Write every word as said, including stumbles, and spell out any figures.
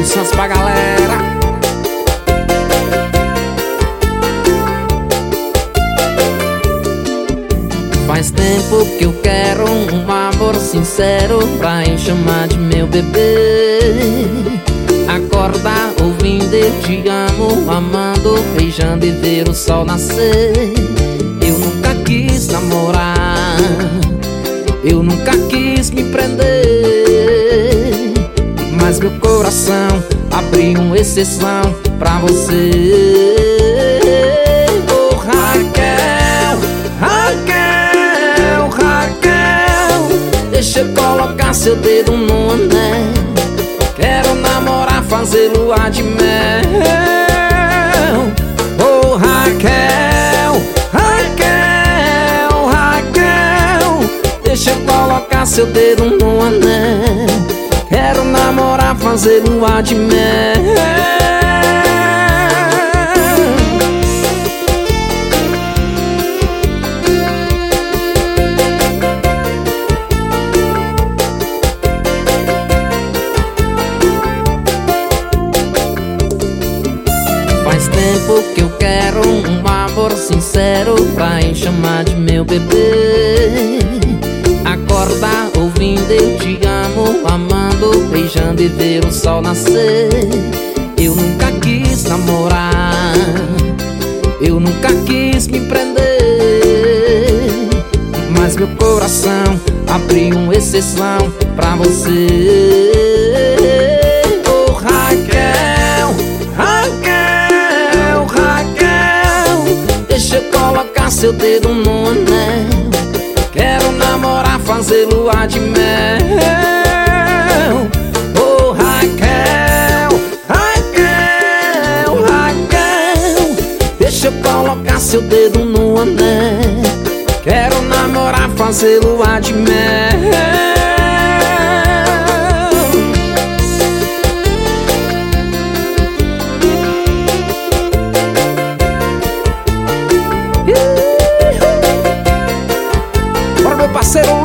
Júlio Santos pra galera. Faz tempo que eu quero um amor sincero pra eu chamar de meu bebê. Acordar ouvindo eu te amo, amando, beijando e ver o sol nascer. Eu nunca quis namorar, eu nunca quis me prender, mas meu coração abriu uma exceção pra você. Oh, Raquel, Raquel, Raquel, deixa eu colocar seu dedo no anel. Quero namorar, fazer lua de mel. Oh, Raquel, Raquel, Raquel, deixa eu colocar seu dedo no anel. Quero namorar, fazer lua de mel. Faz tempo que eu quero um amor sincero pra eu chamar de meu bebê. Acordar ouvindo eu te amo, amando, beijando e ver o sol nascer. Eu nunca quis namorar, eu nunca quis me prender, mas meu coração abriu uma exceção pra você. Oh, Raquel, Raquel, Raquel, deixa eu colocar seu dedo no anel. Quero namorar, fazer lua de mel. Oh, Raquel, Raquel, Raquel, deixa eu colocar seu dedo no anel. Quero namorar, fazer lua de mel. Bora, meu parceiro